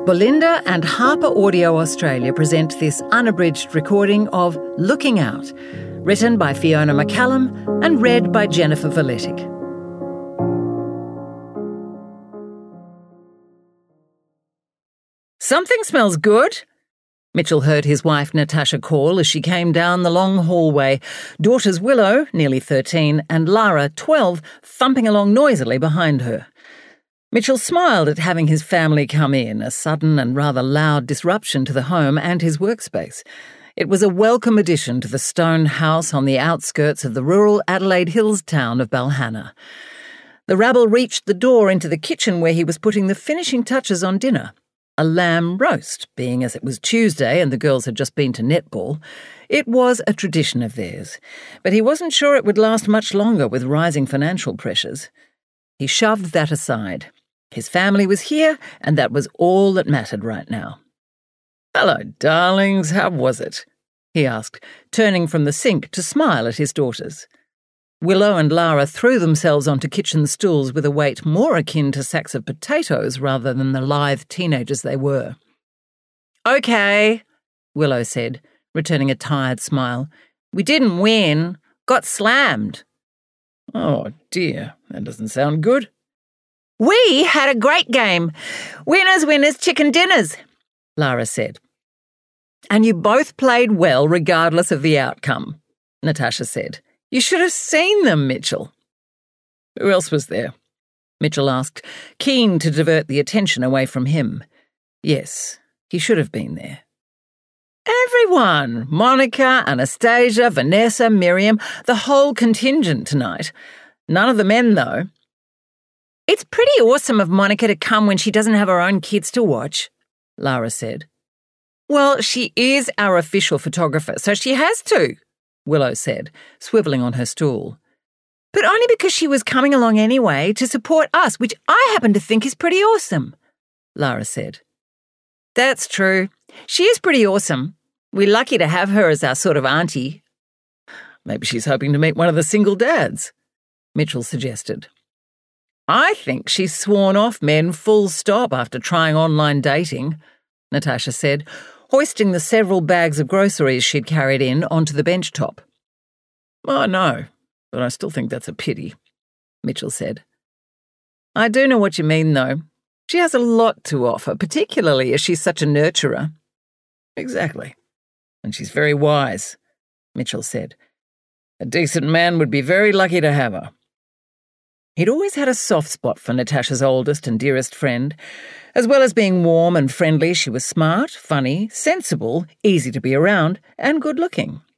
Belinda and Harper Audio Australia present this unabridged recording of Looking Out, written by Fiona McCallum and read by Jennifer Valetic. "Something smells good," Mitchell heard his wife Natasha call as she came down the long hallway, daughters Willow, nearly 13, and Lara, 12, thumping along noisily behind her. Mitchell smiled at having his family come in, a sudden and rather loud disruption to the home and his workspace. It was a welcome addition to the stone house on the outskirts of the rural Adelaide Hills town of Balhana. The rabble reached the door into the kitchen where he was putting the finishing touches on dinner. A lamb roast, being as it was Tuesday and the girls had just been to netball. It was a tradition of theirs, but he wasn't sure it would last much longer with rising financial pressures. He shoved that aside. His family was here, and that was all that mattered right now. "Hello, darlings, how was it?" he asked, turning from the sink to smile at his daughters. Willow and Lara threw themselves onto kitchen stools with a weight more akin to sacks of potatoes rather than the lithe teenagers they were. "Okay," Willow said, returning a tired smile. "We didn't win. Got slammed." "Oh, dear, that doesn't sound good." "We had a great game. Winners, winners, chicken dinners," Lara said. "And you both played well regardless of the outcome," Natasha said. "You should have seen them, Mitchell." "Who else was there?" Mitchell asked, keen to divert the attention away from him. Yes, he should have been there. "Everyone. Monica, Anastasia, Vanessa, Miriam, the whole contingent tonight. None of the men, though." "It's pretty awesome of Monica to come when she doesn't have her own kids to watch," Lara said. "Well, she is our official photographer, so she has to," Willow said, swivelling on her stool. "But only because she was coming along anyway to support us, which I happen to think is pretty awesome," Lara said. "That's true. She is pretty awesome. We're lucky to have her as our sort of auntie." "Maybe she's hoping to meet one of the single dads," Mitchell suggested. "I think she's sworn off men full stop after trying online dating," Natasha said, hoisting the several bags of groceries she'd carried in onto the bench top. "I know, but I still think that's a pity," Mitchell said. "I do know what you mean, though. She has a lot to offer, particularly as she's such a nurturer." "Exactly. And she's very wise," Mitchell said. "A decent man would be very lucky to have her." He'd always had a soft spot for Natasha's oldest and dearest friend. As well as being warm and friendly, she was smart, funny, sensible, easy to be around, and good-looking.